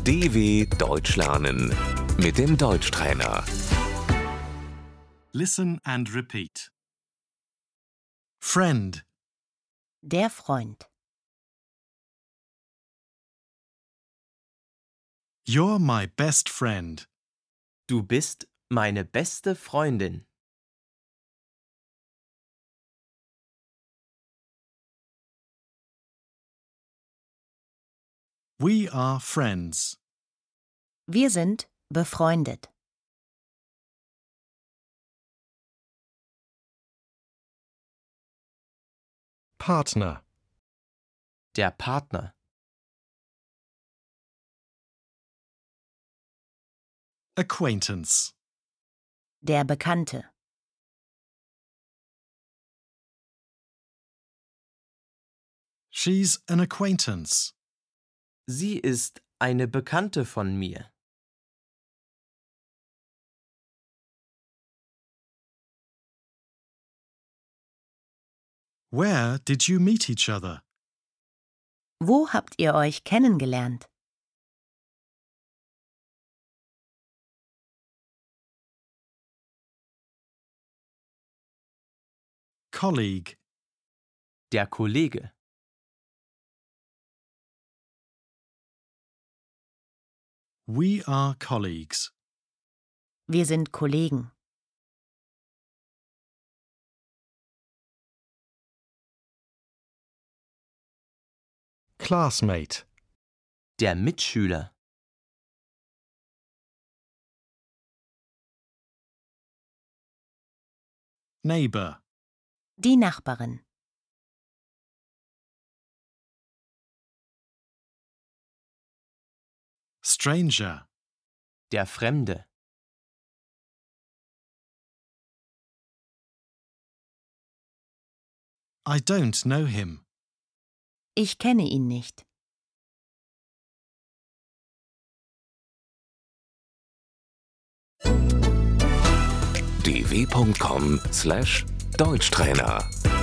DW Deutsch lernen mit dem Deutschtrainer. Listen and repeat. Friend, Der Freund. you're my best friend. Du bist meine beste Freundin. We are friends. Wir sind befreundet. Partner, Der Partner. acquaintance, Der Bekannte. she's an acquaintance. Sie ist eine Bekannte von mir. Where did you meet each other? Wo habt ihr euch kennengelernt? Colleague, Der Kollege. we are colleagues. Wir sind Kollegen. Classmate, Der Mitschüler. neighbor, Die Nachbarin. stranger, Der Fremde. I don't know him. Ich kenne ihn nicht. dw.com/Deutschtrainer